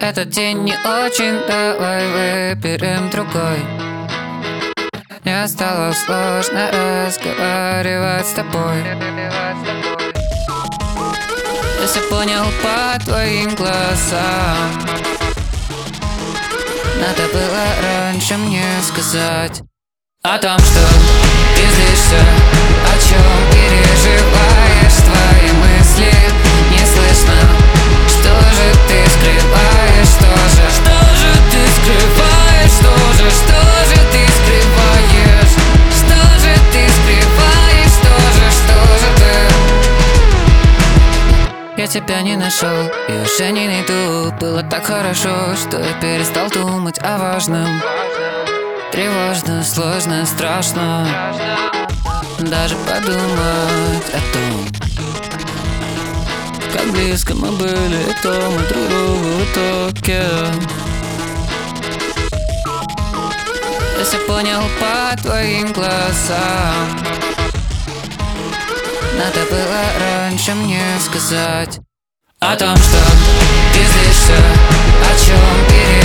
Этот день не очень, давай выберем другой. Мне стало сложно разговаривать с тобой. Я все понял по твоим глазам. Надо было раньше мне сказать о том, что ты злишься, о чем переживаешь, твои мысли не слышно. Что же ты скрываешь, что же ты скрываешь, что же ты скрываешь, что же ты скрываешь, что же ты. Я тебя не нашел и уже не найду. Было так хорошо, что я перестал думать о важном. Тревожно, сложно, страшно даже подумать о том, как близко мы были, и то мы друг другу в итоге. Я все понял по твоим глазам. Надо было раньше мне сказать о том, что ты злишься, о чем переживаешь.